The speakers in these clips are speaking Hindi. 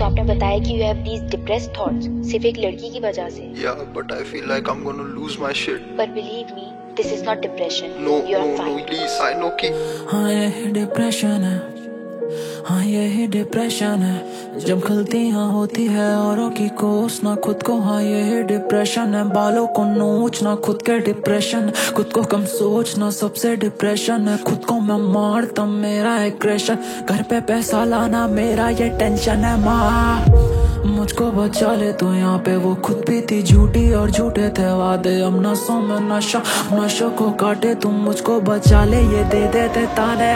आपने बताया कि you have these depressed thoughts सिर्फ एक लड़की की वजह से। Yeah, but I feel like I'm gonna lose my shit. But believe me, this is not depression. No, You are no, fine. no, please. I know कि हाँ यही डिप्रेशन है, हाँ यही डिप्रेशन है। जब गलतियाँ होती है औरों की कोसना खुद को, हाँ यही डिप्रेशन है। बालों को नोचना खुद के डिप्रेशन, खुद को कम सोचना सबसे डिप्रेशन है। खुद को मैं मारता मेरा एग्रेशन, घर पे पैसा लाना मेरा ये टेंशन है। माँ मुझको बचा ले तो यहाँ पे वो खुद भी थी झूठी और झूठे थे वादे। अब नसों में नशा, नशों को काटे तुम मुझको बचा ले ये दे देते ताने।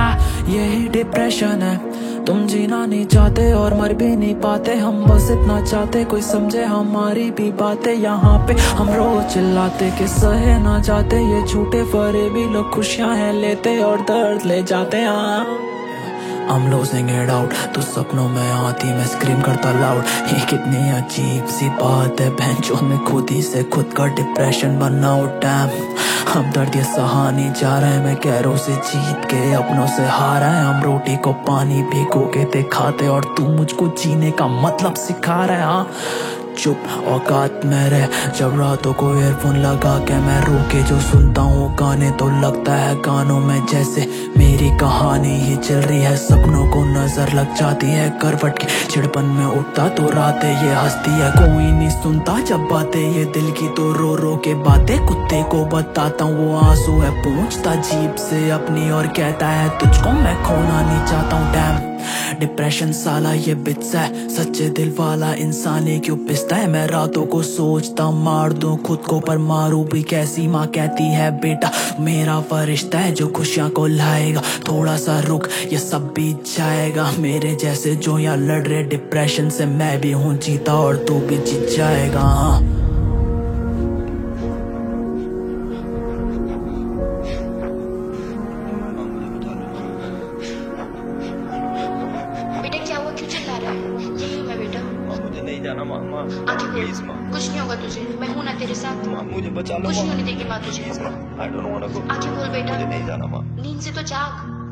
यही डिप्रेशन है, तुम जीना नहीं चाहते और मर भी नहीं पाते। हम बस इतना चाहते कोई समझे हमारी भी बातें। यहाँ पे हम रोज चिल्लाते कि सहे ना जाते ये झूठे फरेबी लोग खुशियाँ हैं लेते और दर्द ले जाते हैं। I'm losing it out, तू सपनों में आती मैं स्क्रीम करता लाउड। ये कितनी अजीब सी बात है, बेंचों में खुद ही से खुद का डिप्रेशन बनाओ। डैम हम दर्द ये सहा नहीं जा रहे हैं, मैं गैरों से जीत के अपनों से हारा है। हम रोटी को पानी भिगो के ते खाते और तू मुझको जीने का मतलब सिखा रहा है। हाँ चुप औकात में रह, जब रातों को ईयरफोन लगा के मैं रो के जो सुनता हूँ गाने तो लगता है गानों में जैसे मेरी कहानी ही चल रही है। सपनों को नजर लग जाती है करवट की, चिड़पन में उठता तो रातें ये हंसती है। कोई नहीं सुनता जब बातें ये दिल की तो रो रो के बातें कुत्ते को बताता हूँ। वो आंसू है पूछता जीभ से अपनी और कहता है तुझको मैं खोना नहीं चाहता हूँ। डैम डिप्रेशन साला ये बिच्चा है, सच्चे दिल वाला इंसान ही क्यों पिसता है। मैं रातों को सोचता मार दूं खुद को पर मारूं भी कैसी। माँ कहती है बेटा मेरा फरिश्ता है जो खुशियाँ को लाएगा, थोड़ा सा रुक ये सब बीत जाएगा। मेरे जैसे जो यहाँ लड़ रहे डिप्रेशन से मैं भी हूँ जीता और तू भी जीत जाएगा। हाँ बेटा क्या हुआ, क्यों चिल्ला रहा है? यही हूँ मैं बेटा। मुझे नहीं जाना मामा, आगे प्लीज बोल, माँ। कुछ नहीं होगा तुझे, मैं हूँ ना तेरे साथ। माँ मुझे बचा लो कुछ नहीं माँ, होने देगी माँ तुझे। प्लीज माँ। I don't wanna go. आगे बोल बेटा, मुझे नहीं जाना माँ। नींद से तो जाग।